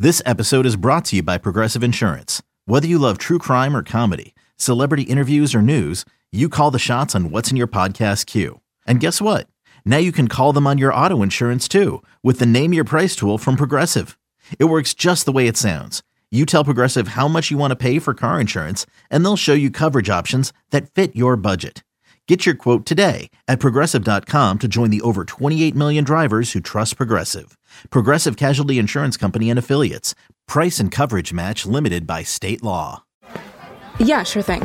This episode is brought to you by Progressive Insurance. Whether you love true crime or comedy, celebrity interviews or news, you call the shots on what's in your podcast queue. And guess what? Now you can call them on your auto insurance too with the Name Your Price tool from Progressive. It works just the way it sounds. You tell Progressive how much you want to pay for car insurance, and they'll show you coverage options that fit your budget. Get your quote today at Progressive.com to join the over 28 million drivers who trust Progressive. Progressive Casualty Insurance Company and Affiliates. Price and coverage match limited by state law. Yeah, sure thing.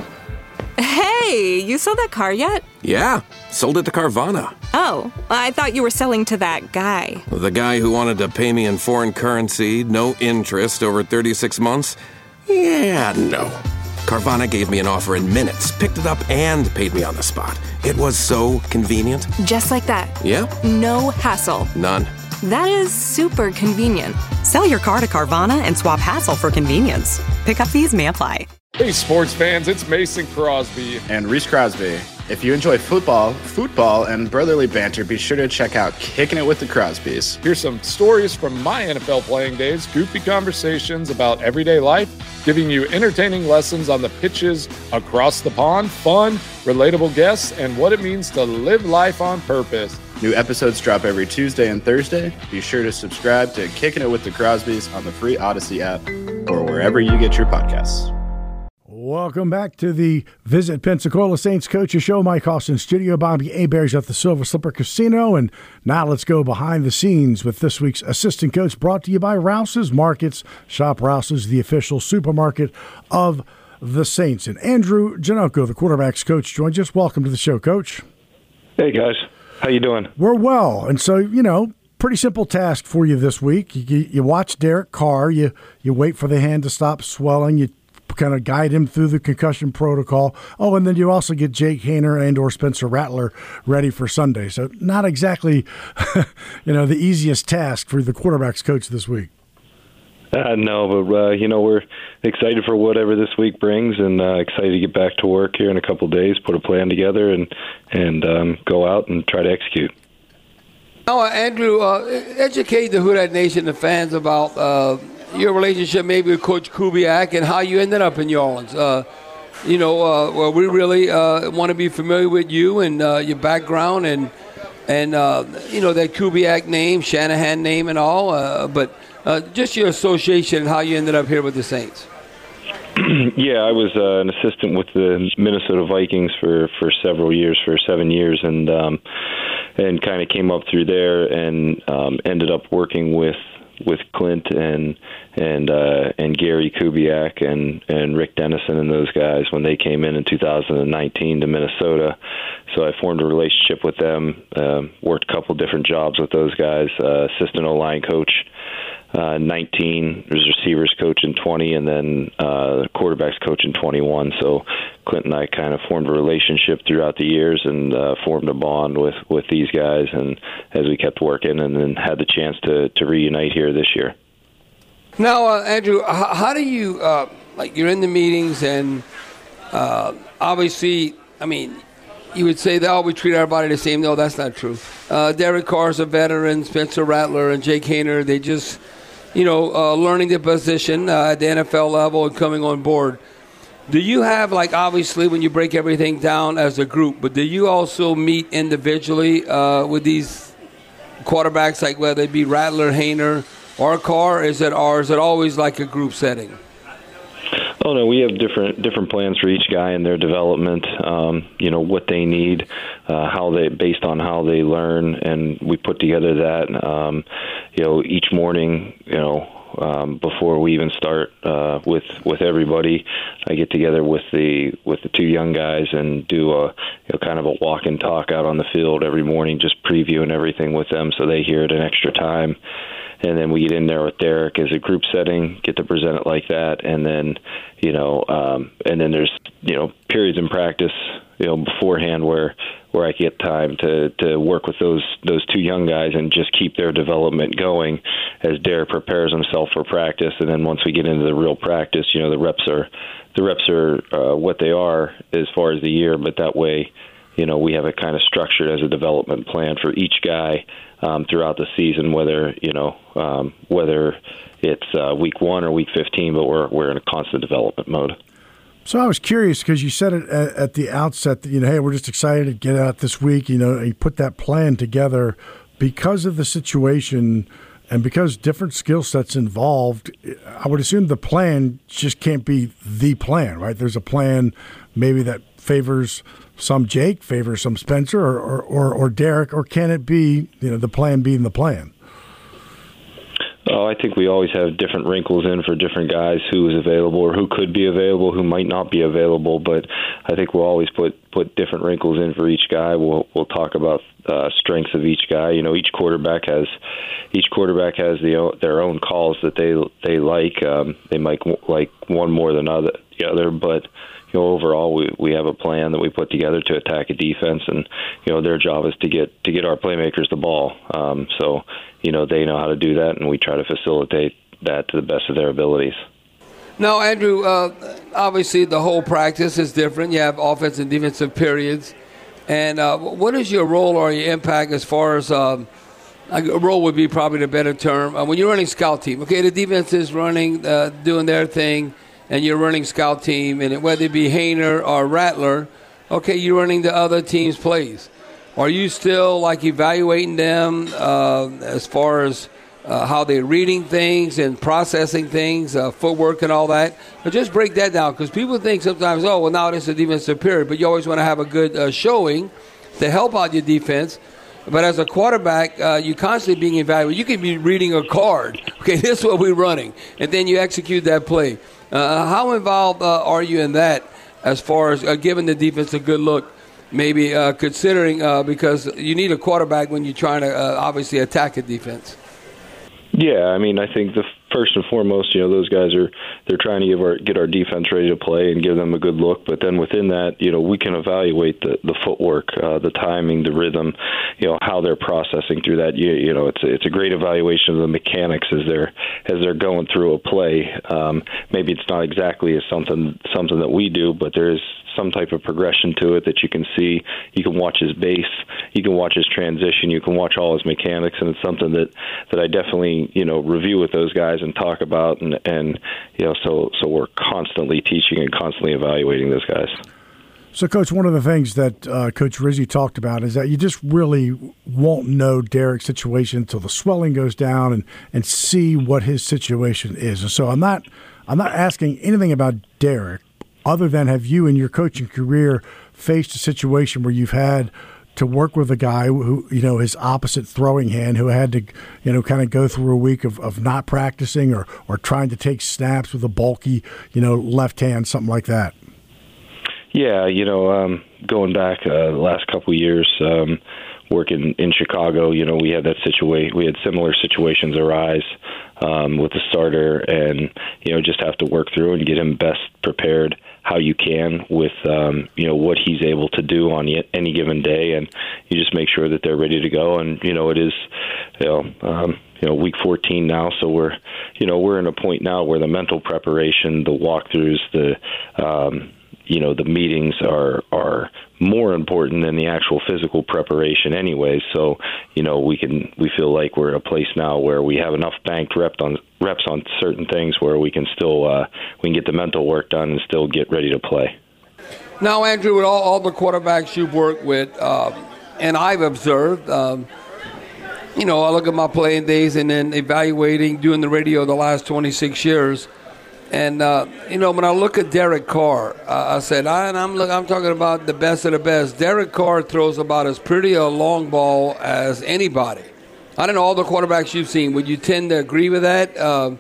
Hey, you sold that car yet? Yeah, sold it to Carvana. Oh, I thought you were selling to that guy. The guy who wanted to pay me in foreign currency, no interest, over 36 months? Yeah, no. Carvana gave me an offer in minutes, picked it up, and paid me on the spot. It was so convenient. Just like that. Yeah? No hassle. None. That is super convenient. Sell your car to Carvana and swap hassle for convenience. Pickup fees may apply. Hey, sports fans, it's Mason Crosby. And Reese Crosby. If you enjoy football, and brotherly banter, be sure to check out Kicking It with the Crosbys. Here's some stories from my NFL playing days, goofy conversations about everyday life, giving you entertaining lessons on the pitches across the pond, fun, relatable guests, and what it means to live life on purpose. New episodes drop every Tuesday and Thursday. Be sure to subscribe to Kicking It with the Crosbys on the free Odyssey app or wherever you get your podcasts. Welcome back to the Visit Pensacola Saints Coaches Show. Mike Austin Studio, Bobby Abears at the Silver Slipper Casino. And now let's go behind the scenes with this week's assistant coach, brought to you by Rouse's Markets. Shop Rouse's, the official supermarket of the Saints. And Andrew Janocko, the quarterback's coach, joins us. Welcome to the show, Coach. Hey, guys. How you doing? We're well. And so, pretty simple task for you this week. You watch Derek Carr. You wait for the hand to stop swelling. You kind of guide him through the concussion protocol. Oh, and then you also get Jake Haener and or Spencer Rattler ready for Sunday. So not exactly, the easiest task for the quarterback's coach this week. No, but, we're excited for whatever this week brings and excited to get back to work here in a couple of days, put a plan together, and go out and try to execute. Now, Andrew, educate the Houdat Nation, the fans, about your relationship maybe with Coach Kubiak and how you ended up in New Orleans. We really want to be familiar with you and your background and that Kubiak name, Shanahan name and all, but just your association and how you ended up here with the Saints. Yeah, I was an assistant with the Minnesota Vikings for several years, for 7 years, and kind of came up through there and ended up working with Clint and Gary Kubiak and Rick Dennison and those guys when they came in 2019 to Minnesota. So I formed a relationship with them, worked a couple different jobs with those guys, assistant O-line coach 19, was receivers coach in 20, and then quarterbacks coach in 21. So Clint and I kind of formed a relationship throughout the years and formed a bond with these guys, and as we kept working, and then had the chance to reunite here this year. Now, Andrew, how do you you're in the meetings, and obviously, you would say that we treat everybody the same. No, that's not true. Derek Carr's a veteran, Spencer Rattler and Jake Haener, they just learning the position at the NFL level and coming on board. Do you have, obviously, when you break everything down as a group, but do you also meet individually with these quarterbacks, whether it be Rattler, Haener, or Carr? Is it always like a group setting? Oh no, we have different plans for each guy and their development. What they need, based on how they learn, and we put together that. Each morning, before we even start with everybody, I get together with the two young guys and do a kind of a walk and talk out on the field every morning, just previewing everything with them so they hear it an extra time. And then we get in there with Derek as a group setting, get to present it like that, and then and then there's periods in practice beforehand where I get time to work with those two young guys and just keep their development going as Derek prepares himself for practice. And then once we get into the real practice, the reps are what they are as far as the year, but that way we have it kind of structured as a development plan for each guy throughout the season, whether it's week 1 or week 15, but we're in a constant development mode. So I was curious because you said it at the outset that, hey, we're just excited to get out this week, and you put that plan together because of the situation and because different skill sets involved. I would assume the plan just can't be the plan, right? There's a plan maybe that favors some Jake, favors some Spencer or Derek, or can it be, the plan being the plan? Oh, I think we always have different wrinkles in for different guys who is available or who could be available, who might not be available. But I think we'll always put different wrinkles in for each guy. We'll talk about strengths of each guy. Each quarterback has their own calls that they like. They might like one more than the other, but overall we have a plan that we put together to attack a defense, and their job is to get our playmakers the ball. So they know how to do that, and we try to facilitate that to the best of their abilities. Now, Andrew, obviously the whole practice is different. You have offensive and defensive periods. And what is your role or your impact as far as a role would be probably the better term when you're running scout team? Okay, the defense is running, doing their thing, and you're running scout team, and whether it be Haener or Rattler, okay, you're running the other team's plays. Are you still evaluating them as far as how they're reading things and processing things, footwork and all that? But just break that down, because people think sometimes, now this is a defensive period, but you always want to have a good showing to help out your defense. But as a quarterback, you're constantly being evaluated. You can be reading a card. Okay, this is what we're running, and then you execute that play. How involved are you in that as far as giving the defense a good look, maybe considering because you need a quarterback when you're trying to obviously attack a defense? Yeah, I think the first and foremost, those guys they're trying to get our defense ready to play and give them a good look. But then within that, we can evaluate the footwork, the timing, the rhythm, how they're processing through that. It's a great evaluation of the mechanics as they're going through a play. Maybe it's not exactly as something that we do, but there's some type of progression to it that you can see. You can watch his base, you can watch his transition, you can watch all his mechanics, and it's something that I definitely review with those guys and talk about, and so we're constantly teaching and constantly evaluating those guys. So, Coach, one of the things that Coach Rizzi talked about is that you just really won't know Derek's situation until the swelling goes down and see what his situation is. And so I'm not asking anything about Derek other than have you in your coaching career faced a situation where you've had to work with a guy who, his opposite throwing hand, who had to, kind of go through a week of not practicing or trying to take snaps with a bulky, left hand, something like that? Yeah, going back the last couple of years, working in Chicago, we had that situation. We had similar situations arise with the starter, and just have to work through and get him best prepared how you can with what he's able to do on any given day, and you just make sure that they're ready to go. And it is week 14 now, so we're in a point now where the mental preparation, the walkthroughs, the meetings are more important than the actual physical preparation anyway. So, we feel like we're in a place now where we have enough banked reps on certain things where we can still we can get the mental work done and still get ready to play. Now, Andrew, with all the quarterbacks you've worked with, and I've observed, I look at my playing days and then evaluating, doing the radio the last 26 years. And, when I look at Derek Carr, I said, I'm talking about the best of the best. Derek Carr throws about as pretty a long ball as anybody. I don't know, all the quarterbacks you've seen, would you tend to agree with that?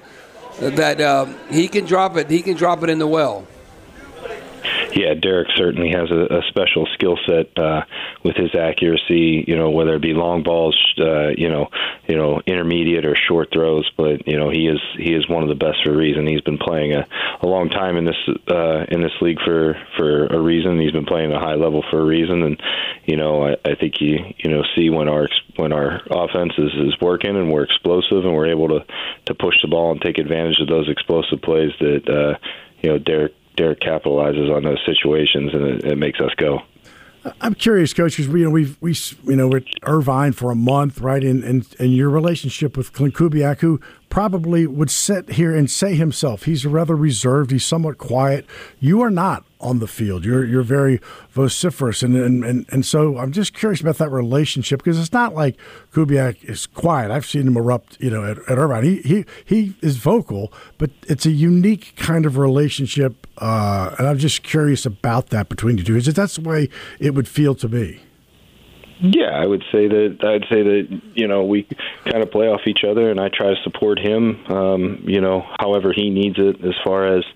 That he can drop it in the well? Yeah, Derek certainly has a special skill set with his accuracy, whether it be long balls, intermediate or short throws. But he is one of the best for a reason. He's been playing a long time in this league for a reason. He's been playing at a high level for a reason, and I think you see when our offense is working and we're explosive and we're able to push the ball and take advantage of those explosive plays that Derek capitalizes on those situations, and it makes us go. I'm curious, Coach, because we're at Irvine for a month, right? And your relationship with Clint Kubiak, who probably would sit here and say himself, he's rather reserved, he's somewhat quiet. You are not on the field. You're very vociferous, and so I'm just curious about that relationship, because it's not like Kubiak is quiet. I've seen him erupt, at Irvine. He is vocal, but it's a unique kind of relationship, and I'm just curious about that between you two. Because that's the way it would feel to me. Yeah, I'd say that we kind of play off each other, and I try to support him, however he needs it. As far as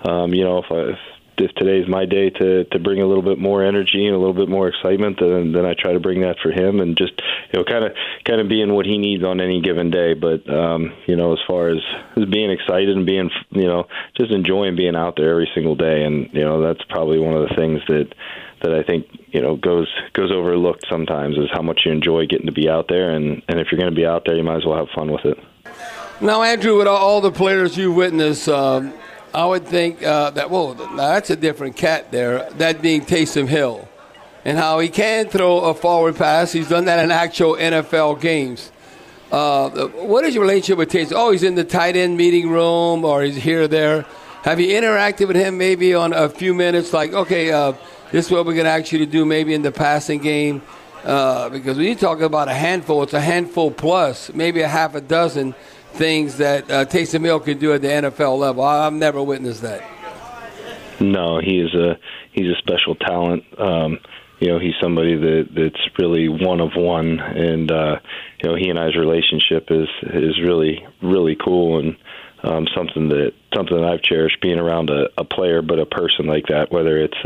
if today's my day to bring a little bit more energy and a little bit more excitement, then I try to bring that for him, and just kind of being what he needs on any given day. But as far as being excited and being just enjoying being out there every single day, and that's probably one of the things that I think goes overlooked sometimes, is how much you enjoy getting to be out there, and if you're going to be out there, you might as well have fun with it. Now, Andrew, with all the players you witness, I would think now that's a different cat there, that being Taysom Hill, and how he can throw a forward pass. He's done that in actual NFL games. What is your relationship with Taysom? Oh, he's in the tight end meeting room, or he's here or there. Have you interacted with him maybe on a few minutes, like, okay, this is what we're going to ask you to do maybe in the passing game? Because when you talk about a handful, it's a handful plus, maybe a half a dozen things that Taysom Hill could do at the NFL level. I've never witnessed that. No, he's a special talent. He's somebody that's really one of one, and he and I's relationship is really, really cool, and something that I've cherished, being around a player, but a person like that, whether it's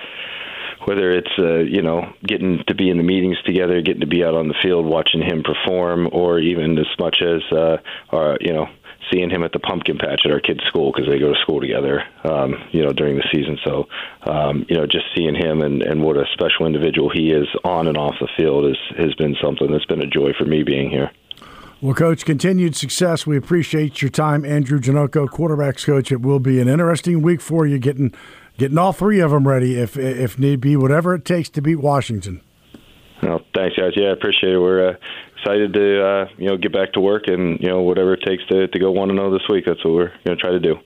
getting to be in the meetings together, getting to be out on the field, watching him perform, or even as much as seeing him at the pumpkin patch at our kids' school, because they go to school together, during the season. So, just seeing him and what a special individual he is on and off the field has been something that's been a joy for me being here. Well, Coach, continued success. We appreciate your time. Andrew Janocko, quarterbacks coach. It will be an interesting week for you, getting all three of them ready, if need be, whatever it takes to beat Washington. Well, thanks, guys. Yeah, I appreciate it. We're excited to get back to work, and whatever it takes to go 1-0 this week. That's what we're going to try to do.